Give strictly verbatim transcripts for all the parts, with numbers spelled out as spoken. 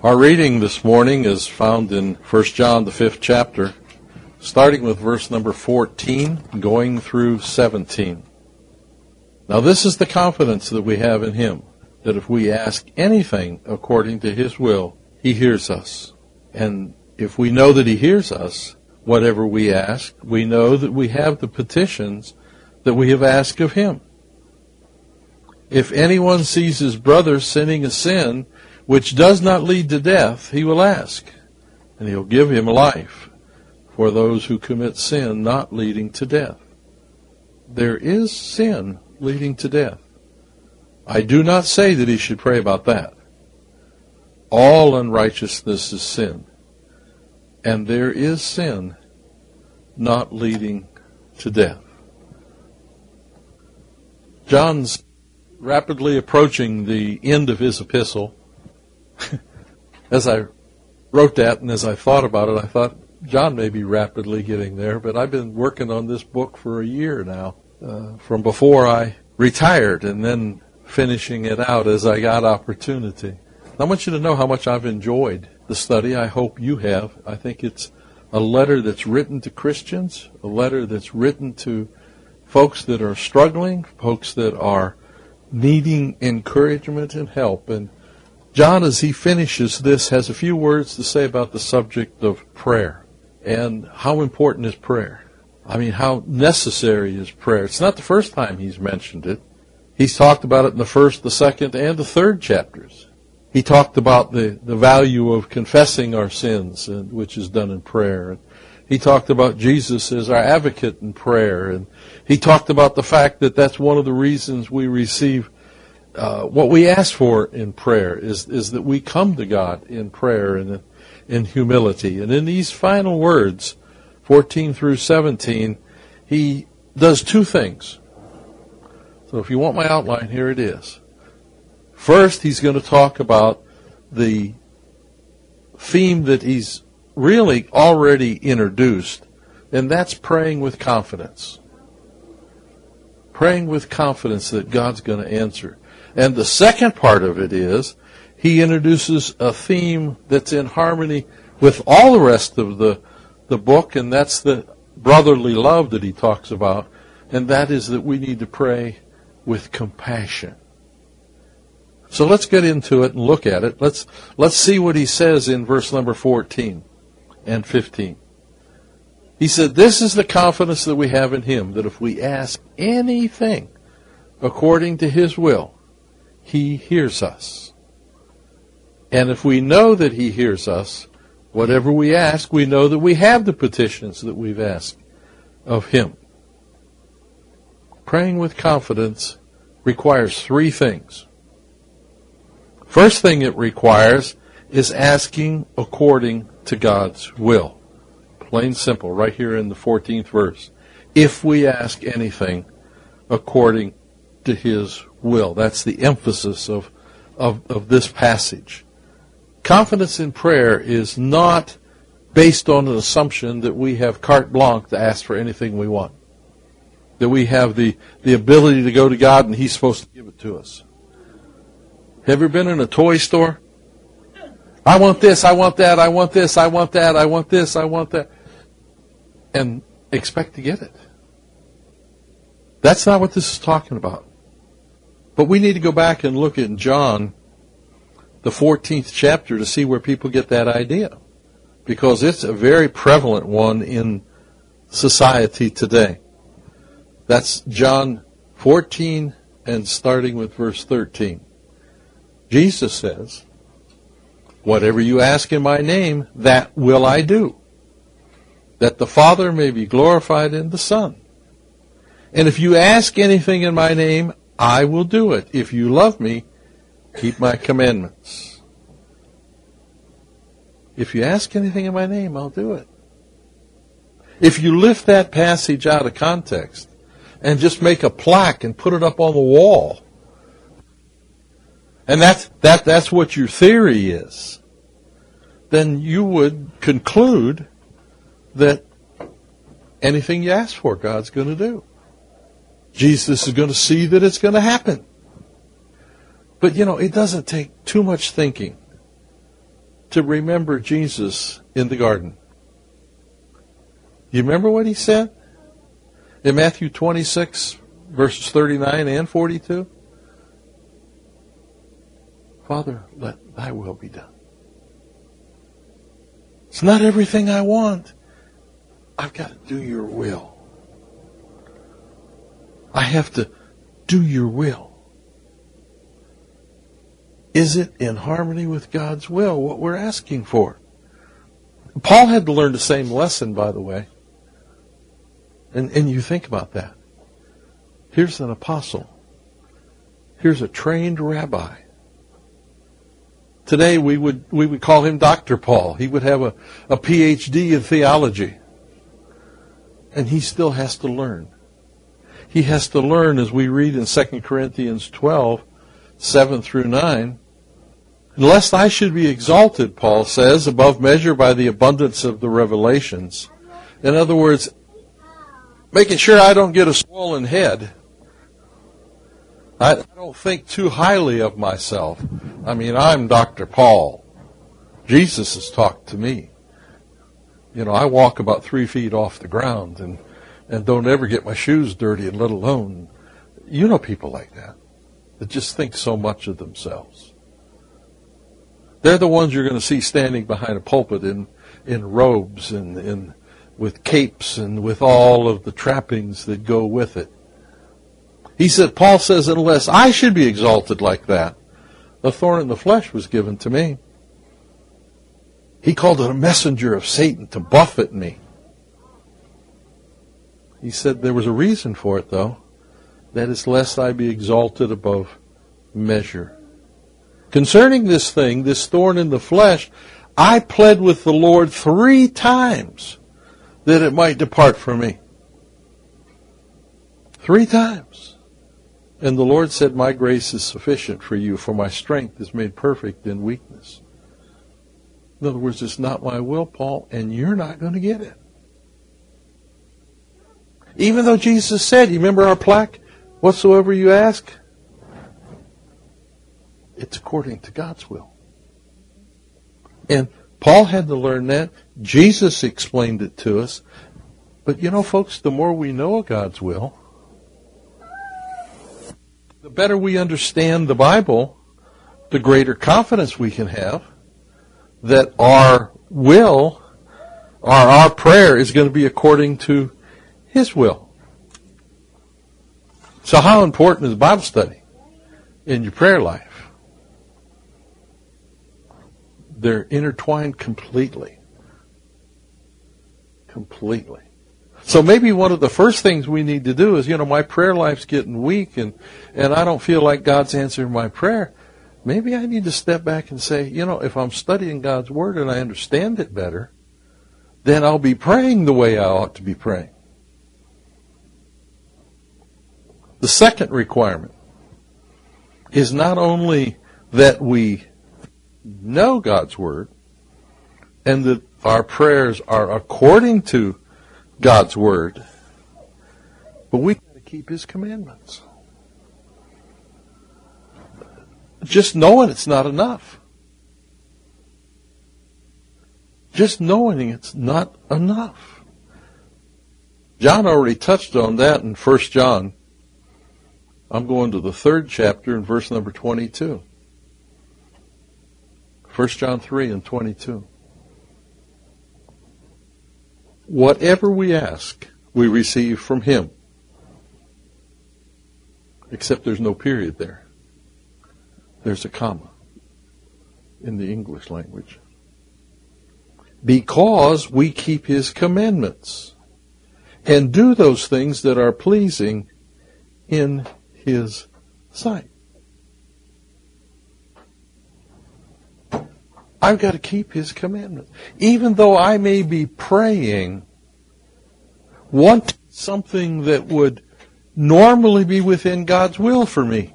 Our reading this morning is found in First John, the fifth chapter, starting with verse number fourteen, going through seventeen. Now this is the confidence that we have in Him, that if we ask anything according to His will, He hears us. And if we know that He hears us, whatever we ask, we know that we have the petitions that we have asked of Him. If anyone sees his brother sinning a sin which does not lead to death, he will ask, and He'll give him life for those who commit sin not leading to death. There is sin leading to death. I do not say that he should pray about that. All unrighteousness is sin, and there is sin not leading to death. John's rapidly approaching the end of his epistle. As I wrote that and as I thought about it, I thought John may be rapidly getting there, but I've been working on this book for a year now, uh, from before I retired and then finishing it out as I got opportunity. I want you to know how much I've enjoyed the study. I hope you have. I think it's a letter that's written to Christians, a letter that's written to folks that are struggling, folks that are needing encouragement and help. And John, as he finishes this, has a few words to say about the subject of prayer and how important is prayer. I mean, how necessary is prayer. It's not the first time he's mentioned it. He's talked about it in the first, the second, and the third chapters. He talked about the, the value of confessing our sins, and, which is done in prayer. And he talked about Jesus as our advocate in prayer. And he talked about the fact that that's one of the reasons we receive uh, what we ask for in prayer, is, is that we come to God in prayer and in humility. And in these final words, fourteen through seventeen, he does two things. So if you want my outline, here it is. First, he's going to talk about the theme that he's really already introduced, and that's praying with confidence. Praying with confidence that God's going to answer. And the second part of it is, he introduces a theme that's in harmony with all the rest of the, the book, and that's the brotherly love that he talks about, and that is that we need to pray with compassion. So let's get into it and look at it. Let's let's see what he says in verse number fourteen and fifteen. He said, "This is the confidence that we have in Him, that if we ask anything according to His will, He hears us. And if we know that He hears us, whatever we ask, we know that we have the petitions that we've asked of Him." Praying with confidence requires three things. First thing it requires is asking according to God's will. Plain simple, right here in the fourteenth verse. If we ask anything according to His will. That's the emphasis of, of, of this passage. Confidence in prayer is not based on an assumption that we have carte blanche to ask for anything we want. That we have the, the ability to go to God and He's supposed to give it to us. Have you ever been in a toy store? I want this, I want that, I want this, I want that, I want this, I want that. And expect to get it. That's not what this is talking about. But we need to go back and look at John, the fourteenth chapter, to see where people get that idea. Because it's a very prevalent one in society today. That's John fourteen and starting with verse thirteen. Jesus says, "Whatever you ask in my name, that will I do, that the Father may be glorified in the Son. And if you ask anything in my name, I will do it. If you love me, keep my commandments." If you ask anything in my name, I'll do it. If you lift that passage out of context and just make a plaque and put it up on the wall, and that's, that, that's what your theory is, then you would conclude that anything you ask for, God's going to do. Jesus is going to see that it's going to happen. But, you know, it doesn't take too much thinking to remember Jesus in the garden. You remember what he said? In Matthew twenty-six, verses thirty-nine and forty-two? Father, let thy will be done. It's not everything I want. I've got to do your will. I have to do your will. Is it in harmony with God's will, what we're asking for? Paul had to learn the same lesson, by the way. And, and you think about that. Here's an apostle. Here's a trained rabbi. Today we would we would call him Doctor Paul. He would have a, a P H D in theology. And he still has to learn. He has to learn, as we read in Second Corinthians twelve, seven through nine. Lest I should be exalted, Paul says, above measure by the abundance of the revelations. In other words, making sure I don't get a swollen head. I don't think too highly of myself. I mean, I'm Doctor Paul. Jesus has talked to me. You know, I walk about three feet off the ground and, and don't ever get my shoes dirty, and let alone, you know people like that, that just think so much of themselves. They're the ones you're going to see standing behind a pulpit in, in robes and in, with capes and with all of the trappings that go with it. He said, Paul says, unless I should be exalted like that, the thorn in the flesh was given to me. He called it a messenger of Satan to buffet me. He said there was a reason for it, though. That is, lest I be exalted above measure. Concerning this thing, this thorn in the flesh, I pled with the Lord three times that it might depart from me. Three times. And the Lord said, my grace is sufficient for you, for my strength is made perfect in weakness. In other words, it's not my will, Paul, and you're not going to get it. Even though Jesus said, you remember our plaque, whatsoever you ask, it's according to God's will. And Paul had to learn that. Jesus explained it to us. But you know, folks, the more we know God's will, the better we understand the Bible, the greater confidence we can have that our will, or our prayer is going to be according to His will. So how important is Bible study in your prayer life? They're intertwined completely. Completely. So maybe one of the first things we need to do is, you know, my prayer life's getting weak and, and I don't feel like God's answering my prayer. Maybe I need to step back and say, you know, if I'm studying God's Word and I understand it better, then I'll be praying the way I ought to be praying. The second requirement is not only that we know God's Word and that our prayers are according to God's Word, but we got to keep His commandments. Just knowing it's not enough. Just knowing it's not enough. John already touched on that in First John. I'm going to the third chapter in verse number twenty-two. First John three and twenty-two. Whatever we ask, we receive from Him. Except there's no period there. There's a comma in the English language. Because we keep His commandments and do those things that are pleasing in His sight. I've got to keep His commandments. Even though I may be praying, want something that would normally be within God's will for me.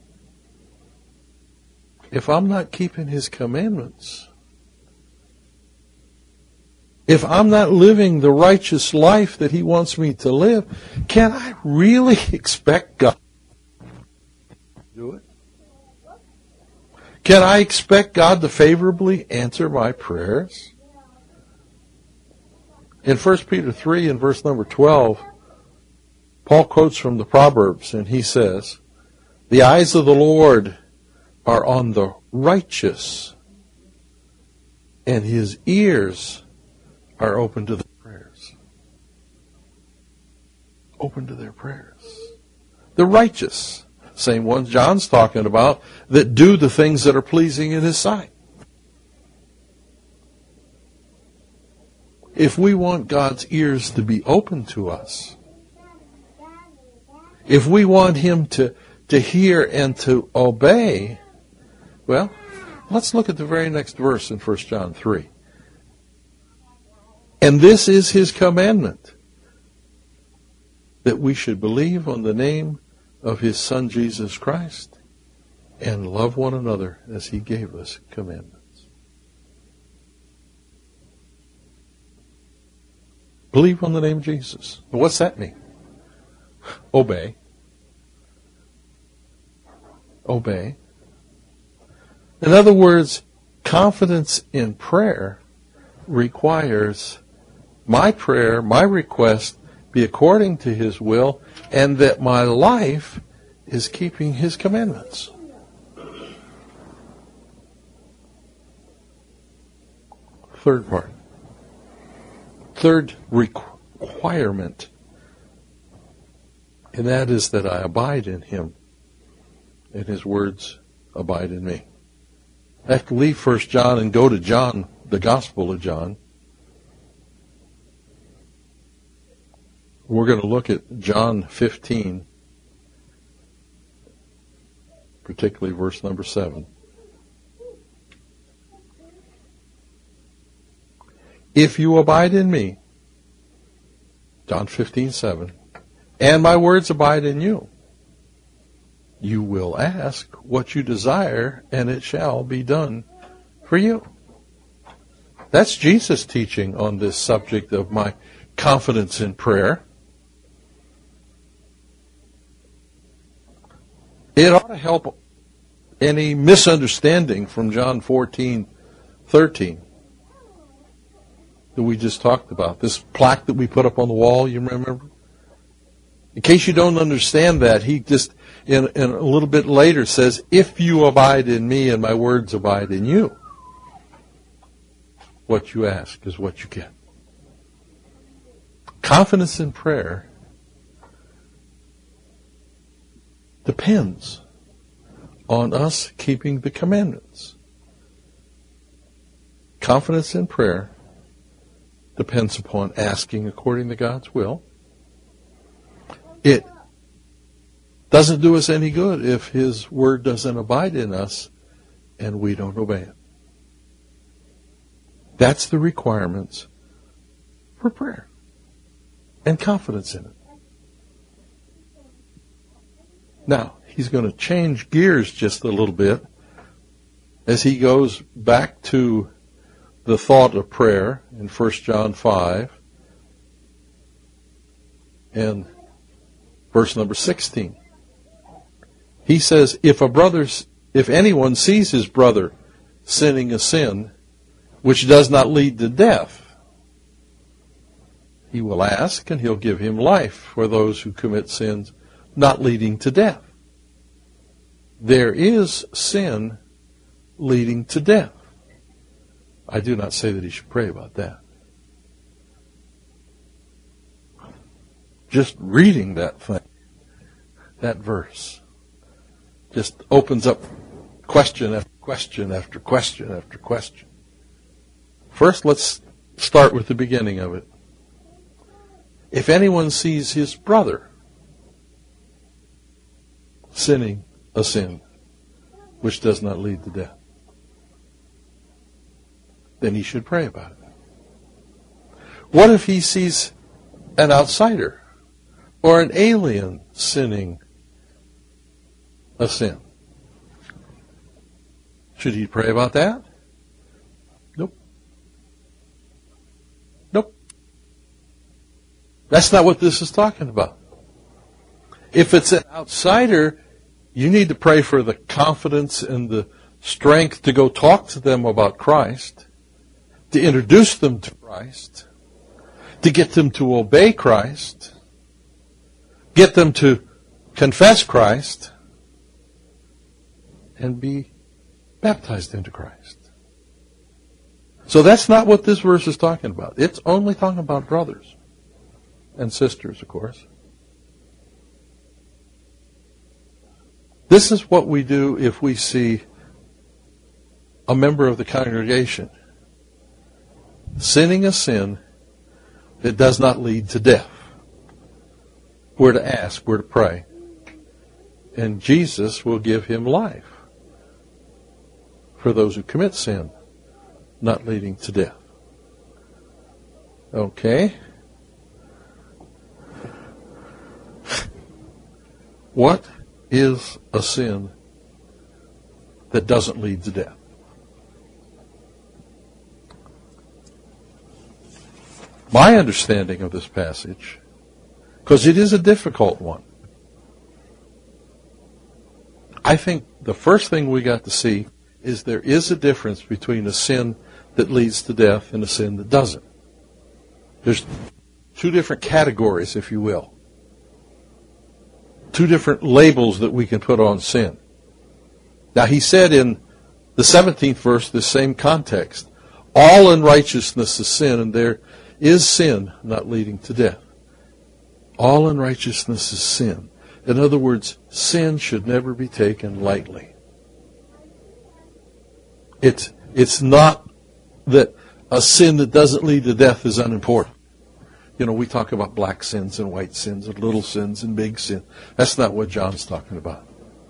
If I'm not keeping His commandments, if I'm not living the righteous life that He wants me to live, can I really expect God to do it? Can I expect God to favorably answer my prayers? In First Peter three and verse number twelve, Paul quotes from the Proverbs, and he says, "The eyes of the Lord are on the righteous, and his ears are open to their prayers." Open to their prayers. The righteous, same ones John's talking about, that do the things that are pleasing in his sight. If we want God's ears to be open to us, if we want him to, to hear and to obey, well, let's look at the very next verse in First John three. "And this is his commandment, that we should believe on the name of his Son Jesus Christ and love one another as he gave us commandments." Believe on the name of Jesus. What's that mean? Obey. Obey. In other words, confidence in prayer requires my prayer, my request, be according to his will, and that my life is keeping his commandments. Third part. Third requirement, and that is that I abide in him, and his words abide in me. I have to leave First John and go to John, the Gospel of John. We're going to look at John fifteen, particularly verse number seven. "If you abide in me," John fifteen, seven, "and my words abide in you, you will ask what you desire, and it shall be done for you." That's Jesus' teaching on this subject of my confidence in prayer. It ought to help any misunderstanding from John fourteen, thirteen that we just talked about. This plaque that we put up on the wall, you remember? In case you don't understand that, he just, in, in a little bit later says, "If you abide in me and my words abide in you, what you ask is what you get." Confidence in prayer depends on us keeping the commandments. Confidence in prayer depends upon asking according to God's will. It doesn't do us any good if his word doesn't abide in us and we don't obey it. That's the requirements for prayer and confidence in it. Now, he's going to change gears just a little bit as he goes back to the thought of prayer in First John five and verse number sixteen. He says, if a brother's, if anyone sees his brother sinning a sin which does not lead to death, he will ask and he'll give him life for those who commit sins not leading to death. There is sin leading to death. I do not say that he should pray about that. Just reading that thing, that verse, just opens up question after question after question after question. First, let's start with the beginning of it. If anyone sees his brother sinning a sin which does not lead to death, then he should pray about it. What if he sees an outsider or an alien sinning a sin? Should he pray about that? Nope. Nope. That's not what this is talking about. If it's an outsider, you need to pray for the confidence and the strength to go talk to them about Christ, to introduce them to Christ, to get them to obey Christ, get them to confess Christ, and be baptized into Christ. So that's not what this verse is talking about. It's only talking about brothers and sisters, of course. This is what we do if we see a member of the congregation sinning a sin that does not lead to death. We're to ask, we're to pray, and Jesus will give him life for those who commit sin not leading to death. Okay. What is a sin that doesn't lead to death? My understanding of this passage, because it is a difficult one, I think the first thing we got to see is there is a difference between a sin that leads to death and a sin that doesn't. There's two different categories, if you will. Two different labels that we can put on sin. Now, he said in the seventeenth verse, this same context, all unrighteousness is sin, and there is sin not leading to death. All unrighteousness is sin. In other words, sin should never be taken lightly. It's, it's not that a sin that doesn't lead to death is unimportant. You know, we talk about black sins and white sins and little sins and big sins. That's not what John's talking about.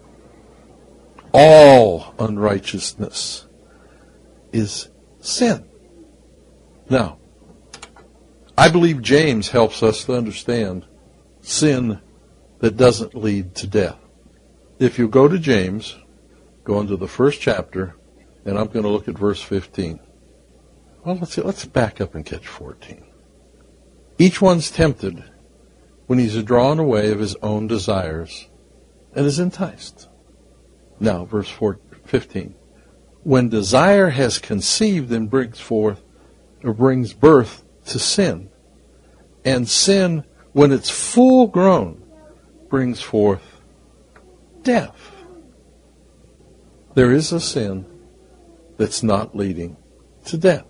All unrighteousness is sin. Now, I believe James helps us to understand sin that doesn't lead to death. If you go to James, go into the first chapter, and I'm going to look at verse fifteen. Well, let's see, let's back up and catch fourteen. Each one's tempted when he's drawn away of his own desires and is enticed. Now, verse fifteen. When desire has conceived and brings forth or brings birth to sin, and sin, when it's full grown, brings forth death. There is a sin that's not leading to death.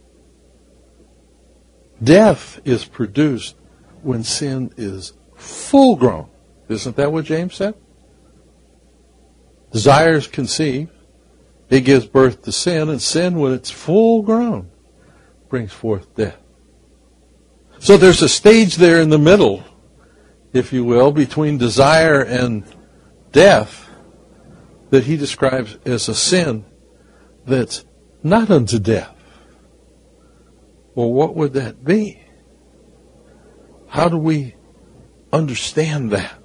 Death is produced when sin is full grown. Isn't that what James said? Desire is conceived. It gives birth to sin, and sin, when it's full grown, brings forth death. So there's a stage there in the middle, if you will, between desire and death that he describes as a sin that's not unto death. Well, what would that be? How do we understand that?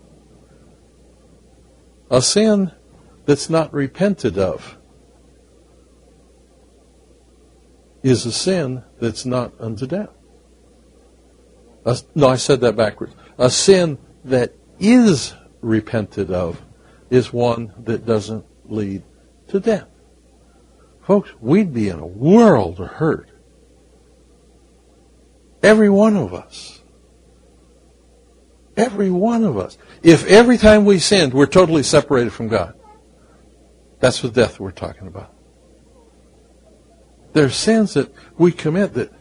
A sin that's not repented of is a sin that's not unto death. A, no, I said that backwards. A sin that is repented of is one that doesn't lead to death. Folks, we'd be in a world of hurt. Every one of us. Every one of us. If every time we sinned, we're totally separated from God. That's the death we're talking about. There are sins that we commit that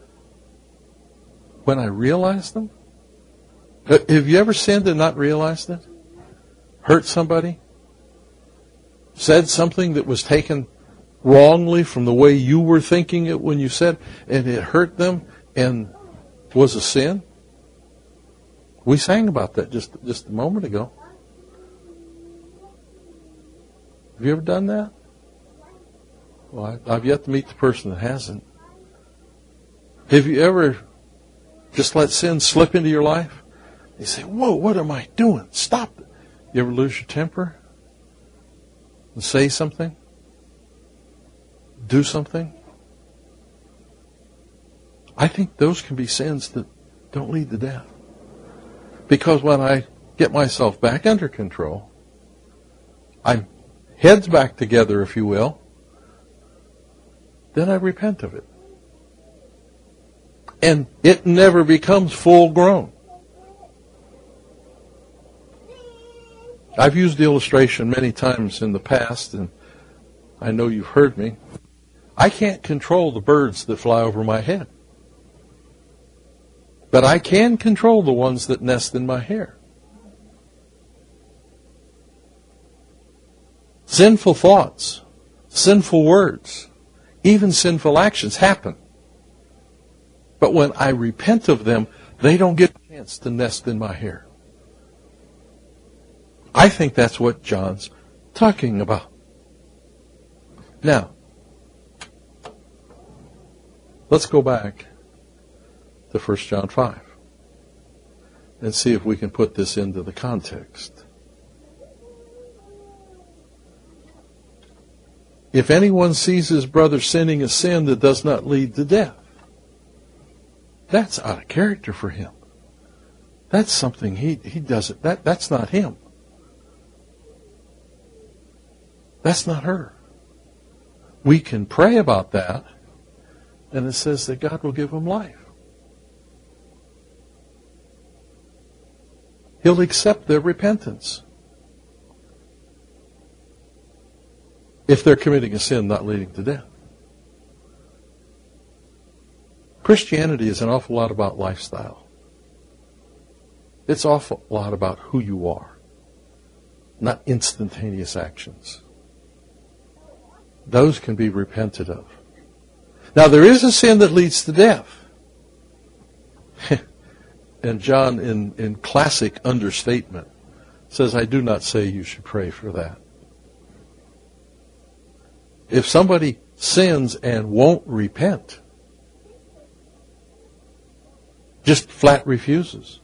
when I realize them, have you ever sinned and not realized it? Hurt somebody? Said something that was taken wrongly from the way you were thinking it when you said, and it hurt them and was a sin? We sang about that just, just a moment ago. Have you ever done that? Well, I, I've yet to meet the person that hasn't. Have you ever just let sin slip into your life? You say, whoa, what am I doing? Stop it. You ever lose your temper? And say something? Do something? I think those can be sins that don't lead to death. Because when I get myself back under control, I'm heads back together, if you will, then I repent of it. And it never becomes full grown. I've used the illustration many times in the past, and I know you've heard me. I can't control the birds that fly over my head. But I can control the ones that nest in my hair. Sinful thoughts, sinful words, even sinful actions happen. But when I repent of them, they don't get a chance to nest in my hair. I think that's what John's talking about. Now, let's go back to First John five and see if we can put this into the context. If anyone sees his brother sinning a sin that does not lead to death, that's out of character for him. That's something he, he doesn't, that, that's not him. That's not her. We can pray about that, and it says that God will give him life. He'll accept their repentance. If they're committing a sin not leading to death. Christianity is an awful lot about lifestyle. It's an awful lot about who you are, not instantaneous actions. Those can be repented of. Now, there is a sin that leads to death. And John, in, in classic understatement, says, I do not say you should pray for that. If somebody sins and won't repent, just flat refuses,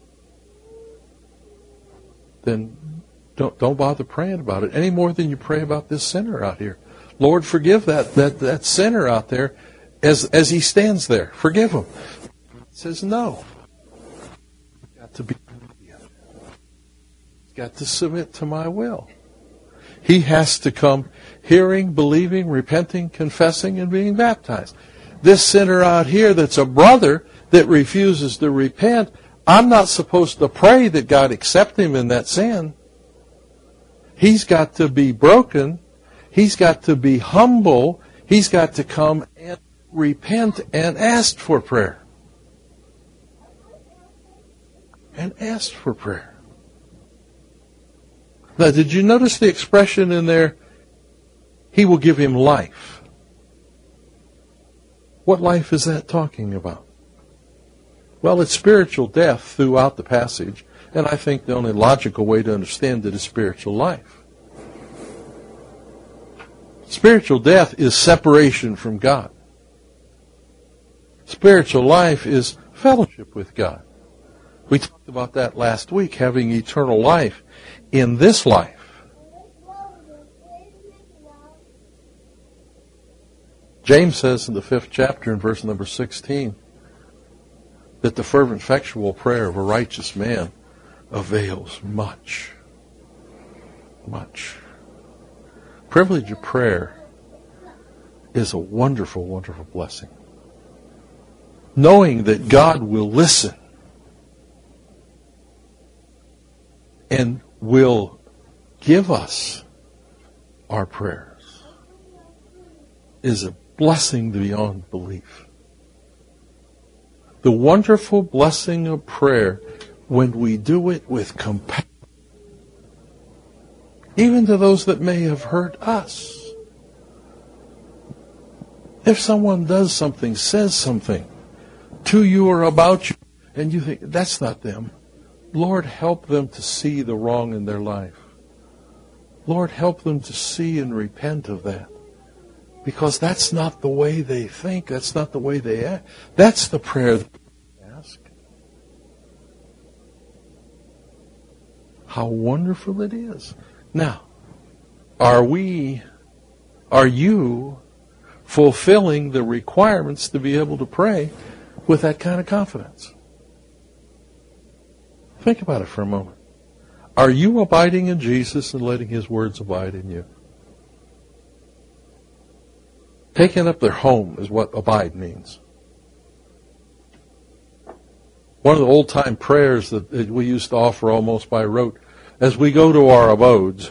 then don't, don't bother praying about it any more than you pray about this sinner out here. Lord, forgive that, that, that sinner out there as, as he stands there. Forgive him. He says, no. You've got to be obedient. You've got to submit to my will. He has to come hearing, believing, repenting, confessing, and being baptized. This sinner out here that's a brother that refuses to repent, I'm not supposed to pray that God accept him in that sin. He's got to be broken. He's got to be humble. He's got to come and repent and ask for prayer. And ask for prayer. Now, did you notice the expression in there? He will give him life. What life is that talking about? Well, it's spiritual death throughout the passage, and I think the only logical way to understand it is spiritual life. Spiritual death is separation from God. Spiritual life is fellowship with God. We talked about that last week, having eternal life in this life. James says in the fifth chapter in verse number sixteen that the fervent effectual prayer of a righteous man avails much. Much. Privilege of prayer is a wonderful, wonderful blessing. Knowing that God will listen and will give us our prayers is a blessing beyond belief. The wonderful blessing of prayer when we do it with compassion, even to those that may have hurt us. If someone does something, says something to you or about you, and you think, that's not them, Lord, help them to see the wrong in their life. Lord, help them to see and repent of that. Because that's not the way they think. That's not the way they act. That's the prayer that we ask. How wonderful it is. Now, are we, are you fulfilling the requirements to be able to pray with that kind of confidence? Think about it for a moment. Are you abiding in Jesus and letting His words abide in you? Taking up their home is what abide means. One of the old-time prayers that we used to offer almost by rote, as we go to our abodes,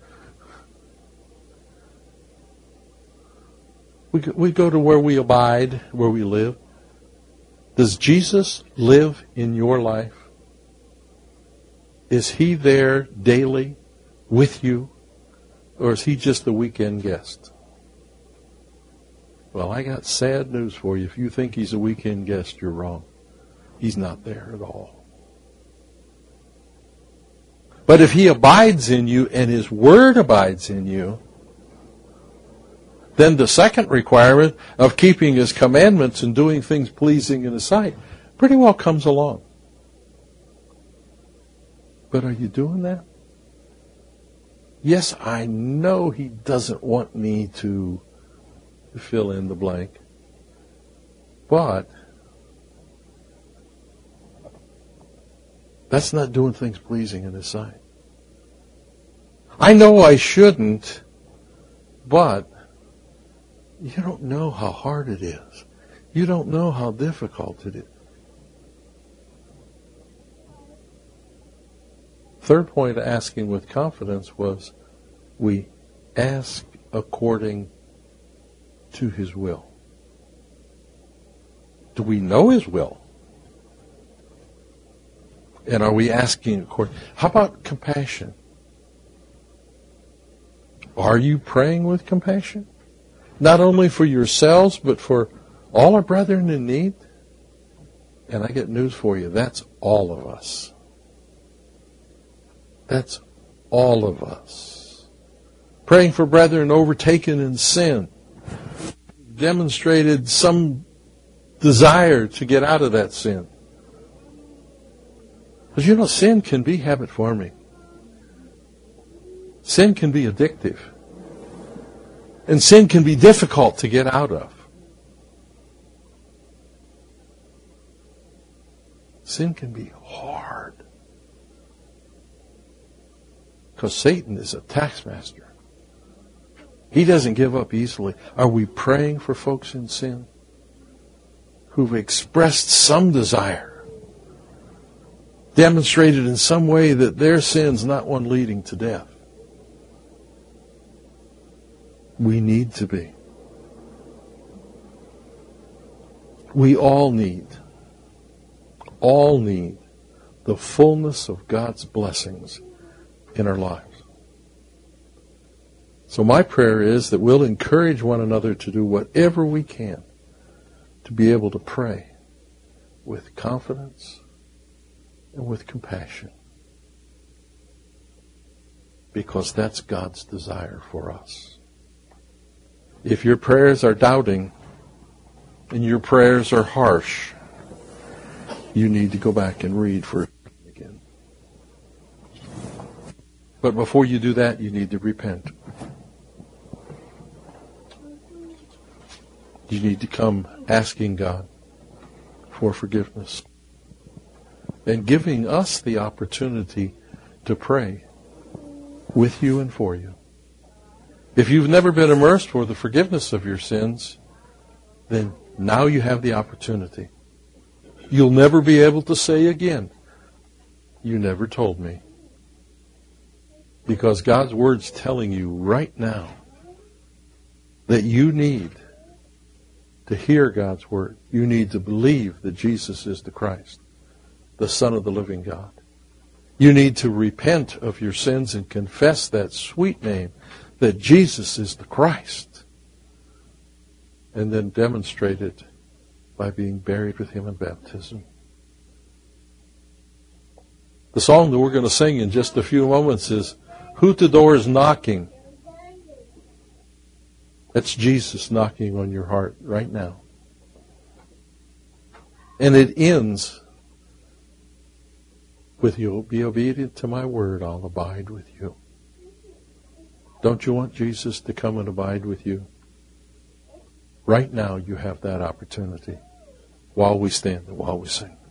we we go to where we abide, where we live. Does Jesus live in your life? Is He there daily with you? Or is He just a weekend guest? Well, I got sad news for you. If you think He's a weekend guest, you're wrong. He's not there at all. But if He abides in you and His Word abides in you, then the second requirement of keeping His commandments and doing things pleasing in His sight pretty well comes along. But are you doing that? Yes, I know He doesn't want me to fill in the blank. But that's not doing things pleasing in His sight. I know I shouldn't, but you don't know how hard it is. You don't know how difficult it is. Third point of asking with confidence was we ask according to His will. Do we know His will? And are we asking according? How about compassion? Are you praying with compassion? Not only for yourselves, but for all our brethren in need? And I get news for you. That's all of us. That's all of us. Praying for brethren overtaken in sin. Demonstrated some desire to get out of that sin. Because you know, sin can be habit forming. Sin can be addictive. And sin can be difficult to get out of. Sin can be hard. Because Satan is a taxmaster. He doesn't give up easily. Are we praying for folks in sin who've expressed some desire, demonstrated in some way that their sin's not one leading to death? We need to be. We all need, all need the fullness of God's blessings in our lives. So my prayer is that we'll encourage one another to do whatever we can to be able to pray with confidence and with compassion. Because that's God's desire for us. If your prayers are doubting and your prayers are harsh, you need to go back and read for again. But before you do that, you need to repent. You need to come asking God for forgiveness and giving us the opportunity to pray with you and for you. If you've never been immersed for the forgiveness of your sins, then now you have the opportunity. You'll never be able to say again, "You never told me." Because God's Word's telling you right now that you need to hear God's Word. You need to believe that Jesus is the Christ, the Son of the living God. You need to repent of your sins and confess that sweet name, that Jesus is the Christ, and then demonstrate it by being buried with Him in baptism. The song that we're going to sing in just a few moments is, "Who at the door is knocking?" That's Jesus knocking on your heart right now. And it ends with, "You'll be obedient to my word, I'll abide with you." Don't you want Jesus to come and abide with you? Right now you have that opportunity while we stand and while we sing.